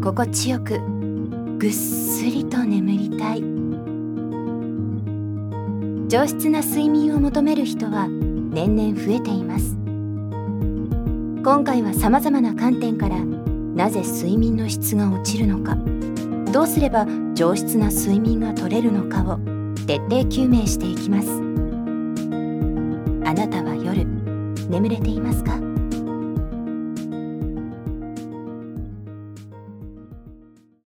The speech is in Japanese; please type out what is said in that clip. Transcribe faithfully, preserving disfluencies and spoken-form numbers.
心地よくぐっすりと眠りたい。上質な睡眠を求める人は年々増えています。今回はさまざまな観点から、なぜ睡眠の質が落ちるのか、どうすれば上質な睡眠が取れるのかを徹底究明していきます。あなたは夜眠れていますか？